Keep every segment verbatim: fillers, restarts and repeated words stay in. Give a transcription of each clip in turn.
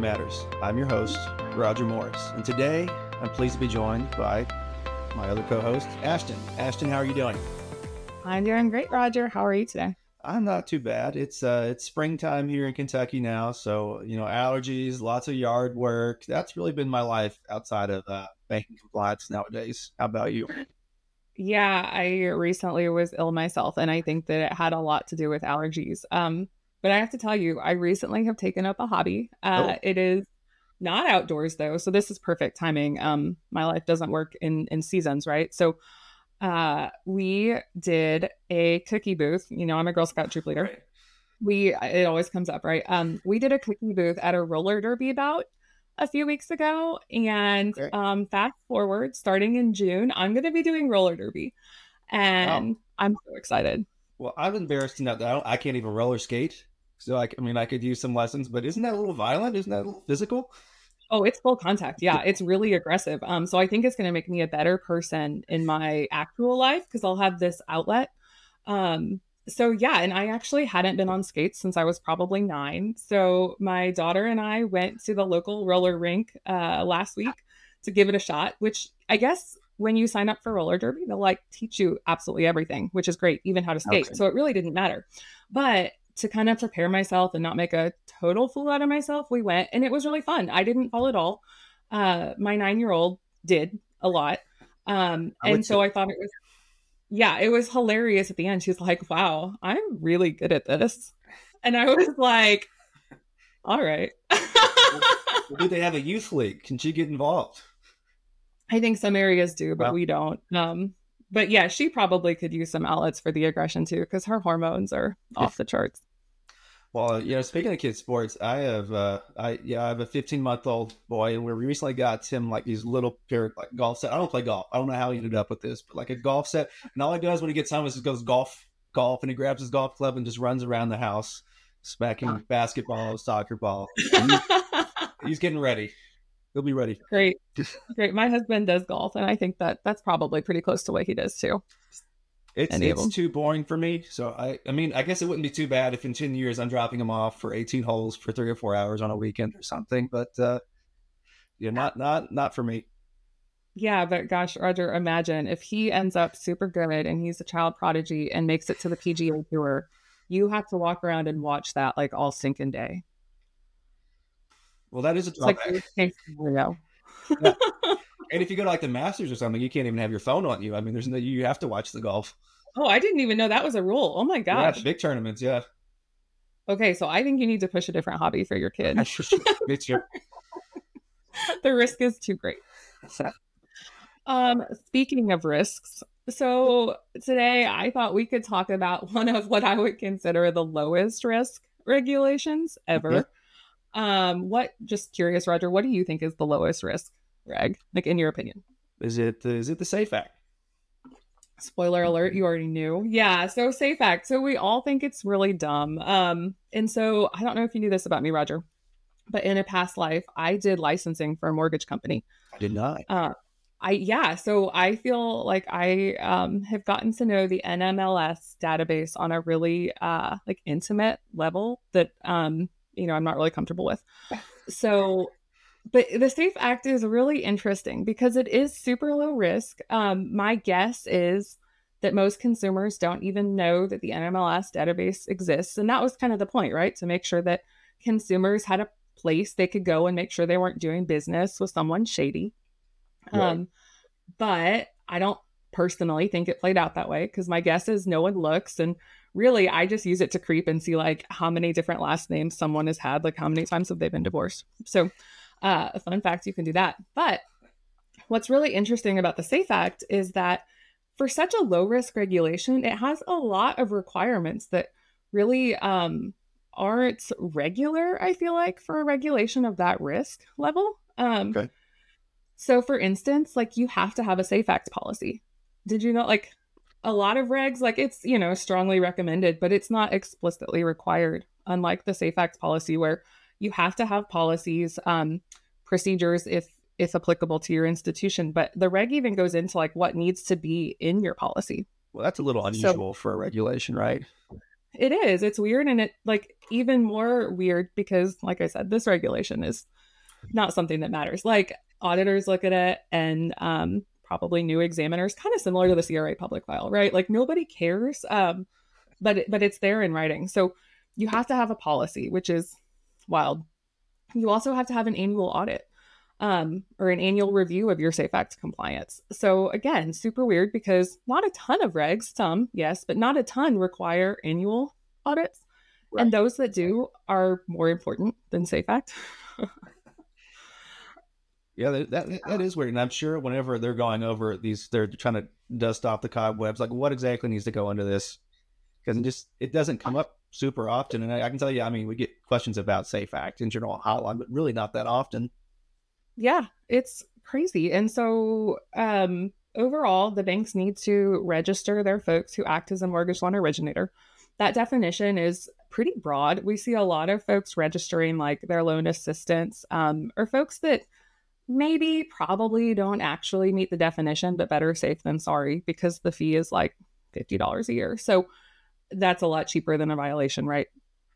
Matters. I'm your host, Roger Morris, and today I'm pleased to be joined by my other co-host, Ashton. Ashton, how are you doing? I'm doing great, Roger. How are you today? I'm not too bad. It's uh, it's springtime here in Kentucky now, so you know, allergies, lots of yard work. That's really been my life outside of uh, banking compliance nowadays. How about you? Yeah, I recently was ill myself, and I think that it had a lot to do with allergies. Um, but I have to tell you, I recently have taken up a hobby. Uh, Oh, it is not outdoors though, so this is perfect timing. Um, my life doesn't work in in seasons, right? So, uh, we did a cookie booth. You know, I'm a Girl Scout troop leader. great. We it always comes up, right? Um, we did a cookie booth at a roller derby bout a few weeks ago, and Okay. um, fast forward, starting in June, I'm going to be doing roller derby, Wow. and I'm so excited. Well, I'm embarrassed to know that I, don't, I can't even roller skate. So I, c- I mean, I could use some lessons, but isn't that a little violent? Isn't that a little physical? Oh, it's full contact. Yeah, it's really aggressive. Um, so I think it's going to make me a better person in my actual life because I'll have this outlet. Um, so yeah, and I actually hadn't been on skates since I was probably nine. So my daughter and I went to the local roller rink uh, last week to give it a shot, which I guess when you sign up for roller derby, they'll like teach you absolutely everything, which is great, even how to skate. Okay. So it really didn't matter. But to kind of prepare myself and not make a total fool out of myself, we went and it was really fun. I didn't fall at all. Uh, my nine year old did a lot. Um, I would and say, so I thought it was yeah, it was hilarious at the end. She's like, wow, I'm really good at this. And I was like, all right. well, do they have a youth league? Can she get involved? I think some areas do, but Well, we don't. Um, but yeah, she probably could use some outlets for the aggression too, because her hormones are off the charts. well, you know, speaking of kids sports, I have, uh, I yeah, I have a fifteen month old boy, and we recently got him like these little pair of, like golf set. I don't play golf. I don't know how he ended up with this, but like a golf set, and all he does when he gets home is just goes golf, golf, and he grabs his golf club and just runs around the house, smacking basketball, soccer ball. He's, he's getting ready. He'll be ready. Great. Great. My husband does golf, and I think that that's probably pretty close to what he does too. It's Any of it's them. too boring for me. So I I mean I guess it wouldn't be too bad if in ten years I'm dropping him off for eighteen holes for three or four hours on a weekend or something. But uh, yeah, not not not for me. Yeah, but gosh, Roger, imagine if he ends up super good and he's a child prodigy and makes it to the P G A Tour, you have to walk around and watch that like all stinking day. Well, that is a It's like drawback. worst case scenario. Yeah, and if you go to like the Masters or something, you can't even have your phone on you. I mean, there's no you have to watch the golf. Oh, I didn't even know that was a rule. Oh my Yeah, gosh. big tournaments. Yeah, Okay, so I think you need to push a different hobby for your kid. it's your The risk is too great. Um, speaking of risks, so today I thought we could talk about one of what I would consider the lowest risk regulations okay. ever. Um, what just curious, Roger, what do you think is the lowest risk reg? Like in your opinion? Is it is it the Safe Act? Spoiler alert, you already knew. Yeah, so safe act. So we all think it's really dumb. Um, and so I don't know if you knew this about me, Roger, but in a past life, I did licensing for a mortgage company. I did not. Uh, I yeah, so I feel like I um, have gotten to know the N M L S database on a really uh, like intimate level that um, you know I'm not really comfortable with. So, but the Safe Act is really interesting because it is super low risk. Um, my guess is that most consumers don't even know that the N M L S database exists, and that was kind of the point, right? To make sure that consumers had a place they could go and make sure they weren't doing business with someone shady. Right. Um, but I don't personally think it played out that way because my guess is no one looks. And really, I just use it to creep and see like how many different last names someone has had, like how many times have they been divorced. So, uh, a fun fact, you can do that. But what's really interesting about the SAFE Act is that for such a low risk regulation, it has a lot of requirements that really um, aren't regular, I feel like, for a regulation of that risk level. Um, Okay. so for instance, like you have to have a Safe Act policy. Did you know like a lot of regs, like it's, you know, strongly recommended, but it's not explicitly required, unlike the Safe Act policy where you have to have policies, um, procedures if if applicable to your institution. But the reg even goes into like what needs to be in your policy. Well, that's a little So unusual for a regulation, right? it is. It's weird and it like even more weird because like I said, this regulation is not something that matters. Like auditors look at it and um, probably new examiners, kind of similar to the C R A public file, right? Like nobody cares, um, but it, but it's there in writing. So you have to have a policy, which is wild. You also have to have an annual audit um, or an annual review of your Safe Act compliance. So again, super weird because not a ton of regs, some yes, but not a ton require annual audits. Right. And those that do are more important than Safe Act. Yeah, that, that that is weird, and I'm sure whenever they're going over these, they're trying to dust off the cobwebs. Like, what exactly needs to go into this? Because it just it doesn't come up super often, and I, I can tell you, I mean, we get questions about Safe Act in general hotline, but really not that often. Yeah, it's crazy. And so um, overall, the banks need to register their folks who act as a mortgage loan originator. That definition is pretty broad. We see a lot of folks registering like their loan assistants um, or folks that maybe probably don't actually meet the definition, but better safe than sorry because the fee is like fifty dollars a year. So that's a lot cheaper than a violation, right?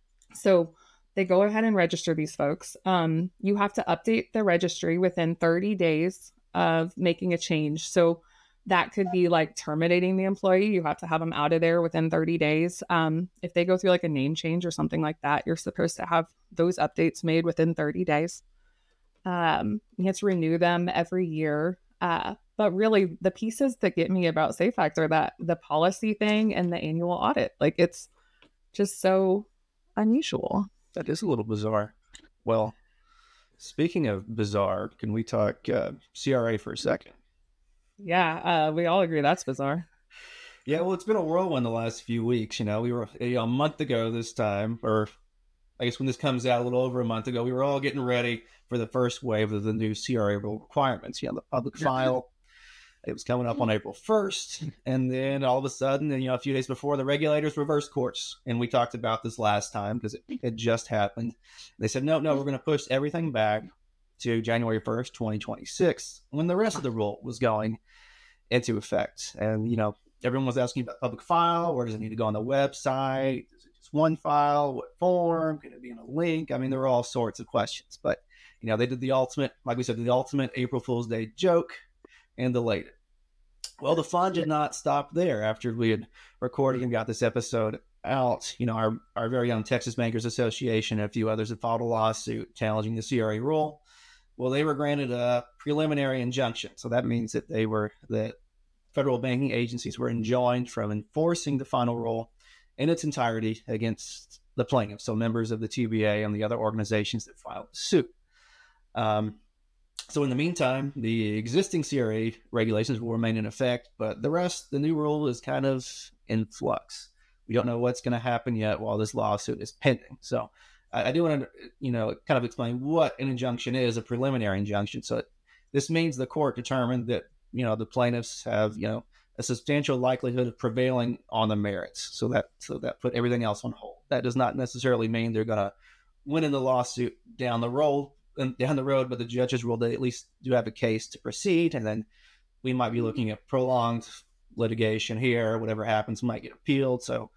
So they go ahead and register these folks. Um, you have to update the registry within thirty days of making a change. So that could be like terminating the employee. You have to have them out of there within thirty days. Um, if they go through like a name change or something like that, you're supposed to have those updates made within thirty days. Um, you have to renew them every year. Uh, but really, the pieces that get me about Safe Act are that the policy thing and the annual audit. Like it's just so unusual. That is a little bizarre. Well, speaking of bizarre, can we talk uh, C R A for a second? Yeah, uh, we all agree that's bizarre. Yeah, well, it's been a whirlwind the last few weeks. You know, we were you know, a month ago this time, or I guess when this comes out a little over a month ago, we were all getting ready for the first wave of the new C R A rule requirements. You know, the public file. It was coming up on April first. And then all of a sudden, you know, a few days before, the regulators reversed course. And we talked about this last time because it had just happened. They said, no, no, we're going to push everything back to January first, twenty twenty-six, when the rest of the rule was going into effect. And, you know, everyone was asking about public file. Where does it need to go on the website? Is it just one file? What form? Can it be in a link? I mean, there were all sorts of questions. But, you know, they did the ultimate, like we said, the ultimate April Fool's Day joke and delayed it. Well, the fun did not stop there after we had recorded and got this episode out. You know, our, our very own Texas Bankers Association and a few others had filed a lawsuit challenging the C R A rule. Well, they were granted a preliminary injunction. So that means that they were, that federal banking agencies were enjoined from enforcing the final rule in its entirety against the plaintiffs, so members of the T B A and the other organizations that filed the suit. Um, So in the meantime, the existing C R A regulations will remain in effect, but the rest, the new rule is kind of in flux. We don't know what's going to happen yet while this lawsuit is pending. So I, I do want to, you know, kind of explain what an injunction is, a preliminary injunction. So it, this means the court determined that, you know, the plaintiffs have, you know, a substantial likelihood of prevailing on the merits. So that, so that put everything else on hold. That does not necessarily mean they're going to win in the lawsuit down the road down the road, but the judges ruled they at least do have a case to proceed, and then we might be looking at prolonged litigation here. Whatever happens might get appealed, so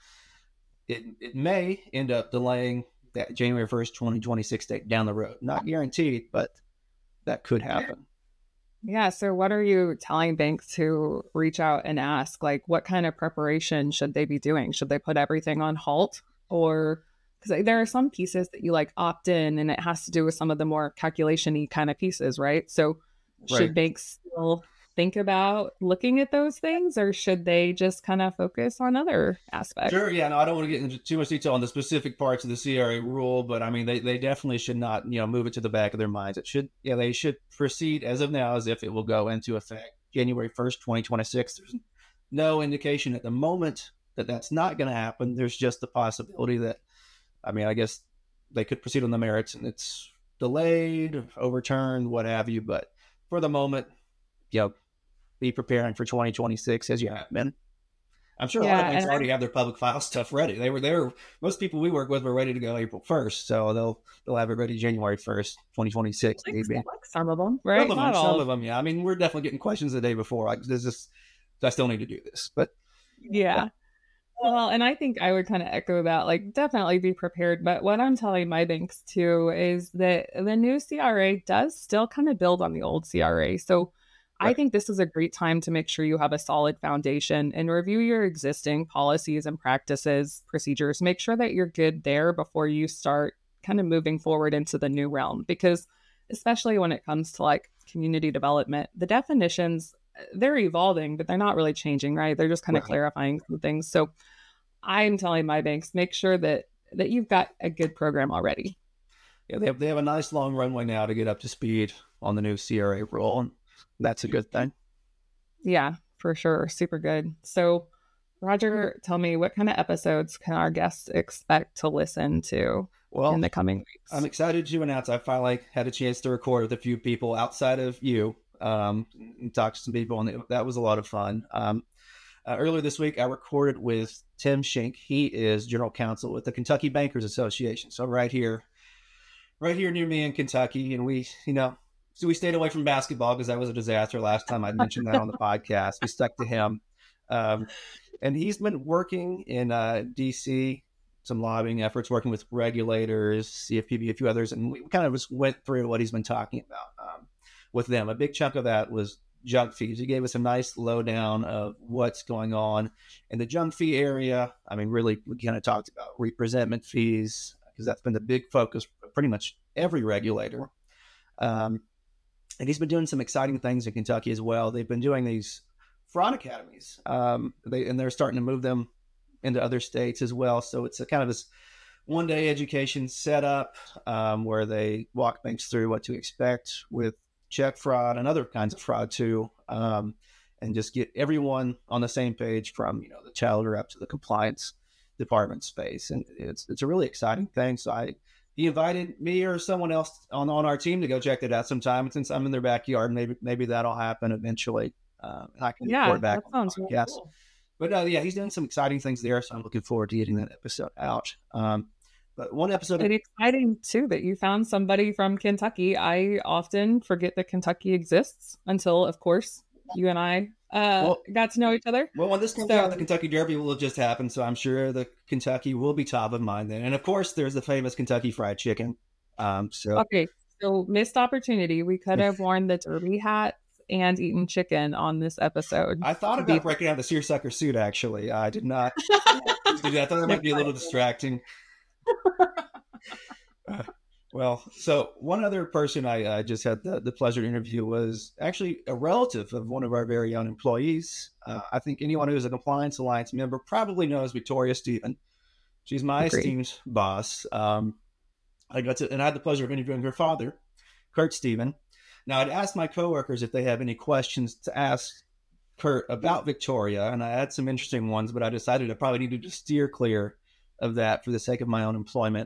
it it may end up delaying that January first, twenty twenty-six date down the road. Not guaranteed, but that could happen. Yeah. So, what are you telling banks to reach out and ask? Like, what kind of preparation should they be doing? Should they put everything on halt, or because there are some pieces that you like opt in and it has to do with some of the more calculation-y kind of pieces, right? So should Right. banks still think about looking at those things or should they just kind of focus on other aspects? Sure. Yeah. No, I don't want to get into too much detail on the specific parts of the C R A rule, but I mean, they, they definitely should not, you know, move it to the back of their minds. It should, yeah, they should proceed as of now as if it will go into effect January first, twenty twenty-six. There's no indication at the moment that that's not going to happen. There's just the possibility that, I mean, I guess they could proceed on the merits and it's delayed, overturned, what have you. But for the moment, you know, be preparing for twenty twenty-six as you have been. I'm sure a lot of Yeah. banks And already have their public file stuff ready. They were there. Most people we work with were ready to go April first. So they'll, they'll have it ready January first, twenty twenty-six. like, Maybe. like some of them, right? Some of them, Not all some of of them. Yeah. I mean, we're definitely getting questions the day before. Like, does this, do I still need to do this? But them. Yeah. Well, and I think I would kind of echo that, like, definitely be prepared. But what I'm telling my banks too is that the new C R A does still kind of build on the old C R A. So I Right. think this is a great time to make sure you have a solid foundation and review your existing policies and practices, procedures. Make sure that you're good there before you start kind of moving forward into the new realm. Because especially when it comes to like community development, the definitions, uh, they're evolving, but they're not really changing, right? They're just kind of Right. clarifying some things. So I'm telling my banks, make sure that that you've got a good program already. Yeah, they have they have a nice long runway now to get up to speed on the new C R A rule, and that's a good thing. Yeah, for sure. Super good. So, Roger, tell me, what kind of episodes can our guests expect to listen to in Well, the coming I'm weeks? excited to announce I finally had a chance to record with a few people outside of you, um, and talk to some people, and it, that was a lot of fun. Um, uh, earlier this week, I recorded with Tim Shink. He is general counsel with the Kentucky Bankers Association. So right here, right here near me in Kentucky, and we, you know, so we stayed away from basketball because that was a disaster last time. I'd mentioned that on the podcast. We stuck to him, um, and he's been working in uh, D C, some lobbying efforts, working with regulators, C F P B, a few others, and we kind of just went through what he's been talking about um, with them. A big chunk of that was junk fees. He gave us a nice lowdown of what's going on in the junk fee area. I mean, really, we kind of talked about representment fees because that's been the big focus for pretty much every regulator. Um, and he's been doing some exciting things in Kentucky as well. They've been doing these fraud academies, um, they, and they're starting to move them into other states as well. So it's a kind of this one day education setup um, where they walk banks through what to expect with check fraud and other kinds of fraud too, um, and just get everyone on the same page from you know the teller up to the compliance department space. And it's it's a really exciting thing. So I he invited me or someone else on, on our team to go check it out sometime. And since I'm in their backyard, maybe maybe that'll happen eventually. Uh, and I can report Yeah, back that on sounds the really podcast. cool. But uh, yeah, he's doing some exciting things there, so I'm looking forward to getting that episode out. Um, but one episode, And exciting too that you found somebody from Kentucky. I often forget that Kentucky exists until, of course, you and I uh, well, got to know each other. well, when this comes out, the So, Kentucky Derby will have just happened, so I'm sure the Kentucky will be top of mind then. And of course, there's the famous Kentucky Fried Chicken. Um, so okay, so missed opportunity. We could have worn the derby hats and eaten chicken on this episode I thought to be about breaking out the seersucker suit. Actually, I did not. I thought that might next be a little time. distracting. Uh, well, so one other person I uh, just had the, the pleasure to interview was actually a relative of one of our very own employees. Uh, I think anyone who's a Compliance Alliance member probably knows Victoria Stephen. She's my Agreed. esteemed boss. Um, I got to, and I had the pleasure of interviewing her father, Kurt Stephen. Now, I'd asked my coworkers if they have any questions to ask Kurt about Victoria, and I had some interesting ones, but I decided I probably needed to steer clear of that for the sake of my own employment.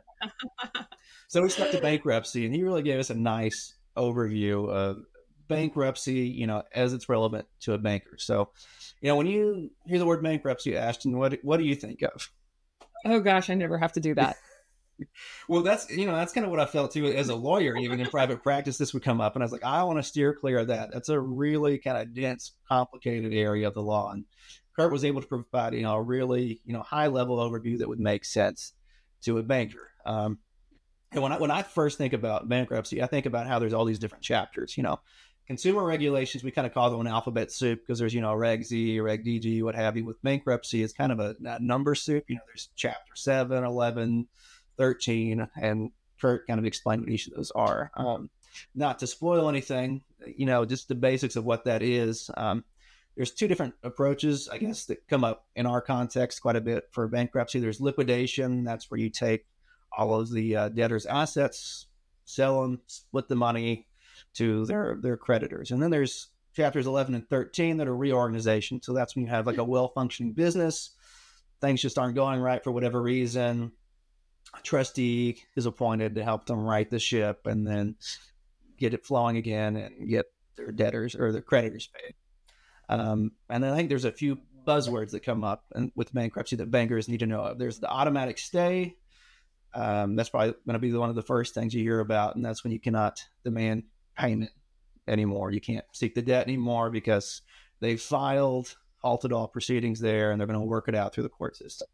So we stuck to bankruptcy, and he really gave us a nice overview of bankruptcy, you know, as it's relevant to a banker. So, you know, when you hear the word bankruptcy, Ashton, what what do you think of? Oh gosh, I never have to do that. Well, that's you know that's kind of what I felt too as a lawyer. Even in private practice, this would come up, and I was like, I want to steer clear of that. That's a really kind of dense, complicated area of the law, and Kurt was able to provide you know a really you know high level overview that would make sense to a banker. Um, and when I when I first think about bankruptcy, I think about how there's all these different chapters. You know, consumer regulations we kind of call them an alphabet soup because there's you know Reg Z, Reg D G, what have you. With bankruptcy, it's kind of a, a number soup. You know, there's chapter seven, eleven, thirteen, and Kurt kind of explained what each of those are. Um, not to spoil anything, you know, just the basics of what that is. Um, there's two different approaches, I guess, that come up in our context quite a bit for bankruptcy. There's liquidation. That's where you take all of the uh, debtors' assets, sell them, split the money to their their creditors. And then there's chapters eleven and thirteen that are reorganization. So that's when you have like a well-functioning business. Things just aren't going right for whatever reason. A trustee is appointed to help them right the ship and then get it flowing again and get their debtors or their creditors paid. Um, and then I think there's a few buzzwords that come up and with bankruptcy that bankers need to know of. There's the automatic stay. Um, that's probably going to be one of the first things you hear about, and that's when you cannot demand payment anymore. You can't seek the debt anymore because they filed halted all proceedings there, and they're going to work it out through the court system.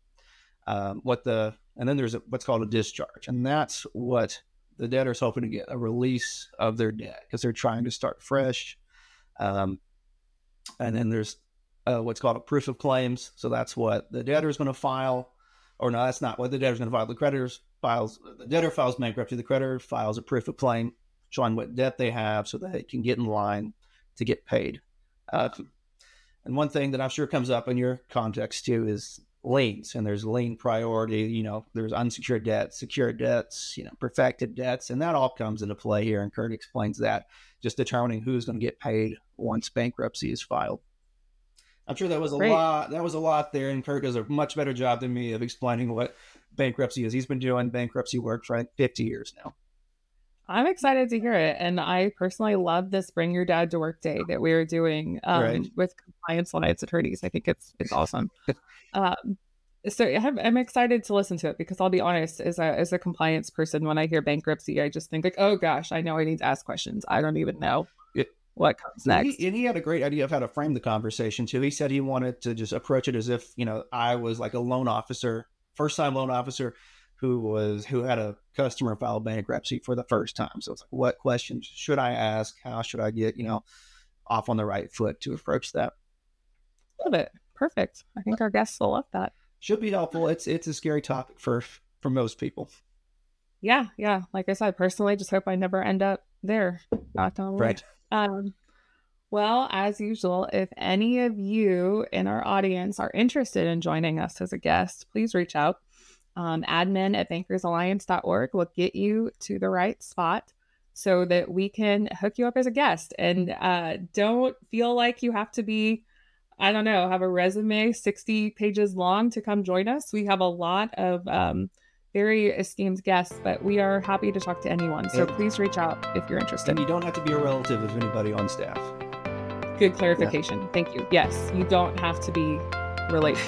Um, what the and then there's a, what's called a discharge, and that's what the debtor's hoping to get, a release of their debt because they're trying to start fresh. Um, and then there's uh, what's called a proof of claims. So that's what the debtor is going to file, or no, that's not what the debtor is going to file. The creditor's files, the debtor files bankruptcy. The creditor files a proof of claim showing what debt they have so that they can get in line to get paid. Uh, and one thing that I'm sure comes up in your context too is liens, and there's lien priority. You know, there's unsecured debts, secured debts, you know, perfected debts, and that all comes into play here. And Kurt explains that, just determining who's going to get paid once bankruptcy is filed. I'm sure that was a Great. lot. That was a lot there, and Kurt does a much better job than me of explaining what bankruptcy is. He's been doing bankruptcy work for like fifty years now. I'm excited to hear it. And I personally love this Bring Your Dad to Work Day that we're doing um, Right. with Compliance Alliance attorneys. I think it's it's awesome. um, so I'm, I'm excited to listen to it because I'll be honest, as a, as a compliance person, when I hear bankruptcy, I just think like, oh gosh, I know I need to ask questions. I don't even know It, what comes and next. he, and he had a great idea of how to frame the conversation too. He said he wanted to just approach it as if, you know, I was like a loan officer, first time loan officer who was who had a customer file bankruptcy for the first time. So it's like, what questions should I ask? How should I get, you know, off on the right foot to approach that? Love it. Perfect. I think our guests will love that. Should be helpful. It's it's a scary topic for for most people. Yeah, yeah. Like I said, personally, just hope I never end up there. Knock on wood. Right. Um, well, as usual, if any of you in our audience are interested in joining us as a guest, please reach out. Um, admin at bankers alliance dot org will get you to the right spot so that we can hook you up as a guest. And uh, don't feel like you have to be, I don't know, have a resume sixty pages long to come join us. We have a lot of um, very esteemed guests, but we are happy to talk to anyone. So And- please reach out if you're interested. And you don't have to be a relative of anybody on staff. Good clarification. Thank you. Yes, you don't have to be related.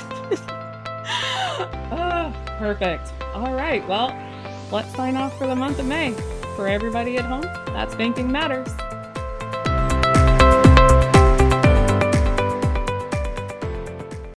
Ah, perfect. All right. Well, let's sign off for the month of May. For everybody at home, that's Banking Matters.